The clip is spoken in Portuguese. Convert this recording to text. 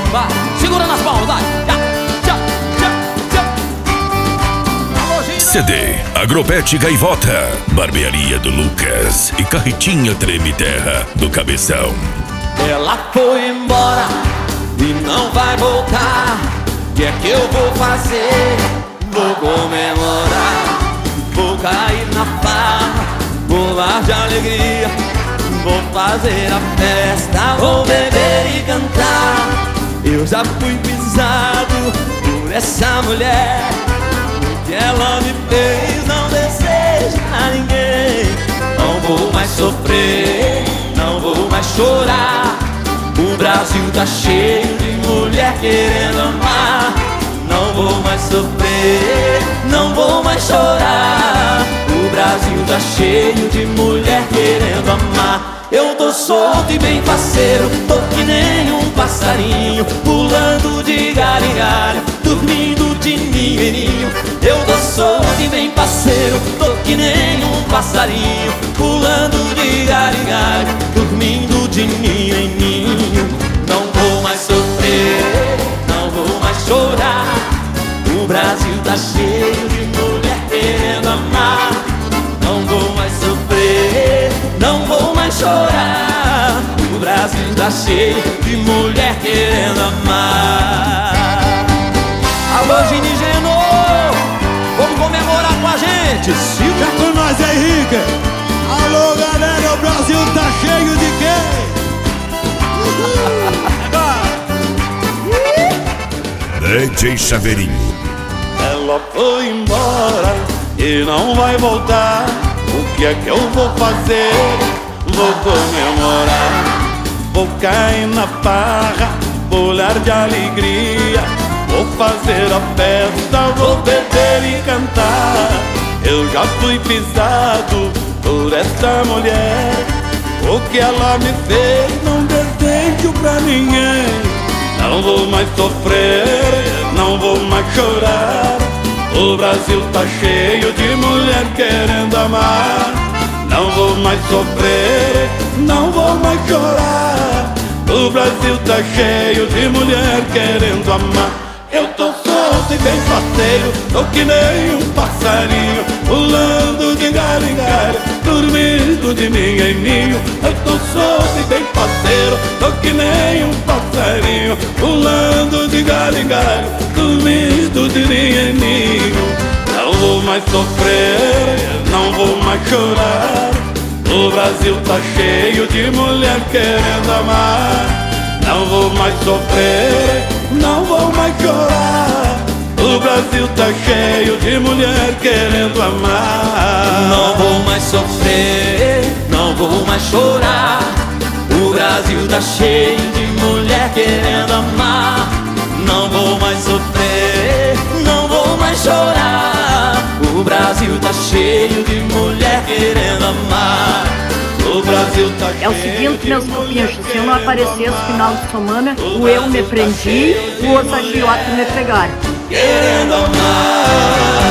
vai, segura nas palmas, vai. CD Agropet Gaivota, Barbearia do Lucas e Carretinha Treme Terra do Cabeção. Ela foi embora e não vai voltar. O que é que eu vou fazer? Vou comemorar, vou cair na farra, pular de alegria, vou fazer a festa, vou beber e cantar. Eu já fui pisado por essa mulher, o que ela me fez não desejo a ninguém. Não vou mais sofrer, não vou mais chorar. O Brasil tá cheio de mulher querendo amar. Não vou mais sofrer, não vou mais chorar. O Brasil tá cheio de mulher querendo amar. Eu tô solto e bem parceiro, tô que nem um passarinho, pulando de galho em galho, dormindo de ninho em ninho. Eu tô solto e bem parceiro, tô que nem um passarinho, pulando de galho em galho, dormindo de ninho em ninho. Não vou mais sofrer, não vou mais chorar. O Brasil tá cheio de mulher querendo amar. Não vou mais sofrer, não vou mais chorar. O Brasil tá cheio de mulher querendo amar. Alô, Gini Geno, vamos comemorar com a gente. Fica com nós, Henrique. Alô, galera, o Brasil tá cheio de quem? DJ Chaveirinho. Ela foi embora e não vai voltar. O que é que eu vou fazer? Vou comemorar, vou cair na farra, pular de alegria, vou fazer a festa, vou beber e cantar. Eu já fui pisado por essa mulher, o que ela me fez não desejo pra ninguém. Não vou mais sofrer, não vou mais chorar. O Brasil tá cheio de mulher querendo amar. Não vou mais sofrer, não vou mais chorar. O Brasil tá cheio de mulher querendo amar. Eu tô solto e bem parceiro, tô que nem um passarinho, pulando de galho em galho, dormindo de ninho em ninho. Eu tô solto e bem parceiro, tô que nem um passarinho, pulando de galho em galho, dormindo de ninho em ninho. Não vou mais sofrer, não vou mais chorar. O Brasil tá cheio de mulher querendo amar. Não vou mais sofrer, não vou mais chorar. O Brasil tá cheio de mulher querendo amar. Não vou mais sofrer, não vou mais chorar. O Brasil tá cheio de mulher querendo amar. Não vou mais sofrer, não vou mais chorar. O Brasil tá cheio de mulher querendo amar. O Brasil tá cheio. É o seguinte, meus cupinchos, se eu não aparecesse no final de semana, o eu me prendi, os agiotas me pegaram. Querendo amar.